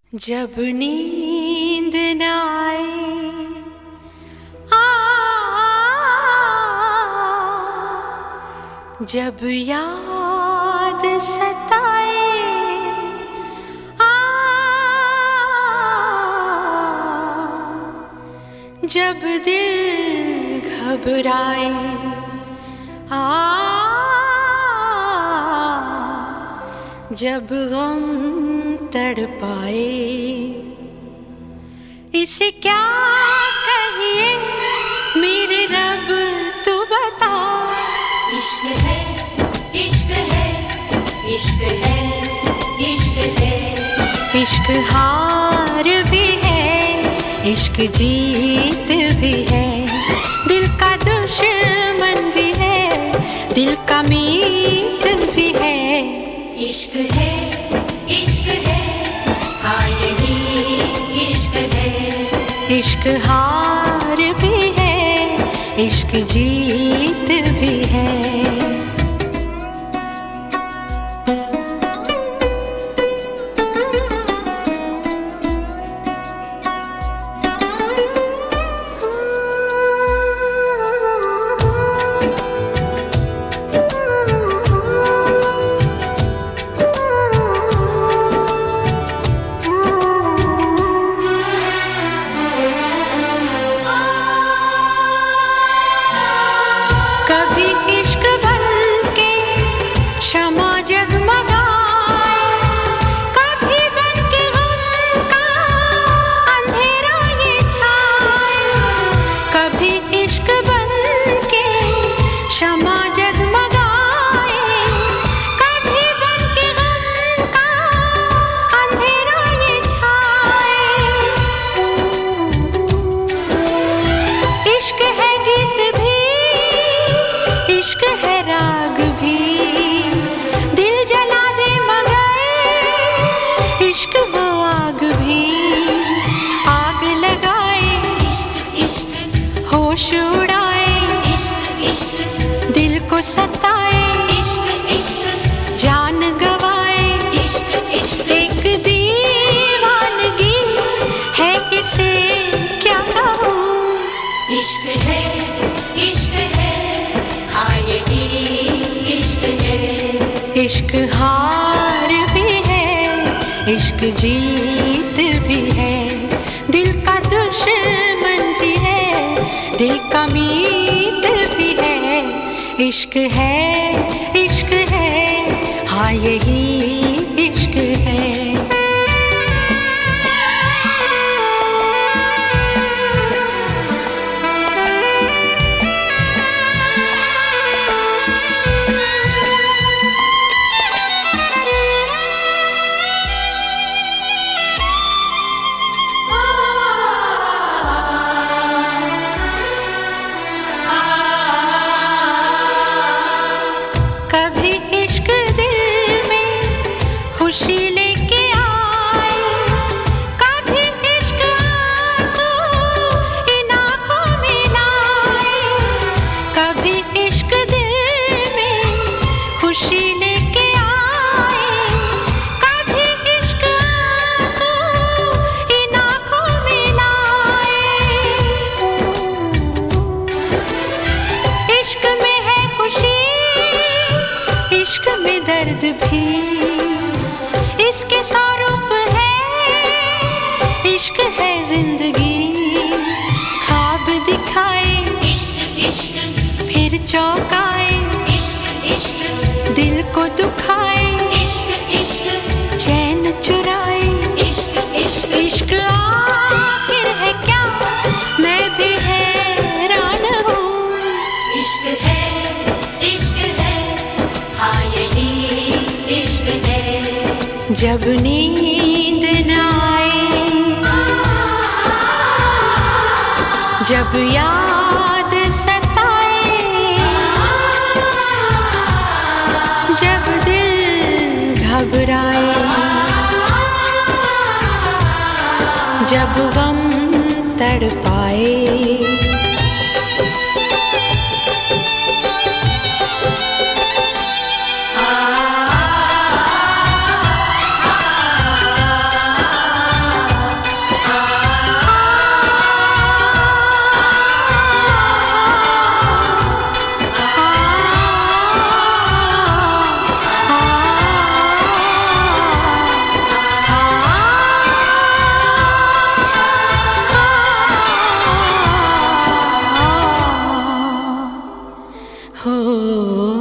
जब नींद न आए जब याद सताए जब दिल घबराए जब गम तड़पाए, इसे क्या कहिए मेरे रब तू बता। इश्क है, इश्क है, इश्क है, इश्क है। इश्क हार भी है, इश्क जीत भी है, दिल का दुश्मन भी है, दिल का मीत भी है। इश्क है, इश्क है, हाँ यही इश्क है। इश्क हार भी है, इश्क जीत भी है। होश उड़ाए, इश्क इश्क, दिल को सताए, इश्क इश्क, जान गवाए, इश्क इश्क। एक दीवानगी है, इसे क्या कहूँ। इश्क है, इश्क है, हाँ यही इश्क है। इश्क हार भी है, इश्क जीत भी है, दिल का दुश्मन भी है, दिल का मीत भी है। इश्क है, हाँ यही इश्क है। खुशी लेके आए, कभी इश्क आंसू इन आँखों में लाए, कभी इश्क दिल में खुशी लेके आए, कभी इश्क आंसू इन आँखों में लाए। इश्क में है खुशी, इश्क में दर्द भी, इसके स्वरूप है, इश्क है जिंदगी। ख्वाब दिखाए, इश्क इश्क, फिर चौंकाए, इश्क इश्क, दिल को दुखाए, इश्क इश्क, चैन चुराए, इश्क इश्क। इश्क आखिर है क्या, मैं भी हैरान हूँ। इश्क है, हाँ यही इश्क है। जब नींद न आए, जब याद सताए, जब दिल घबराए, जब गम तड़पाए। हो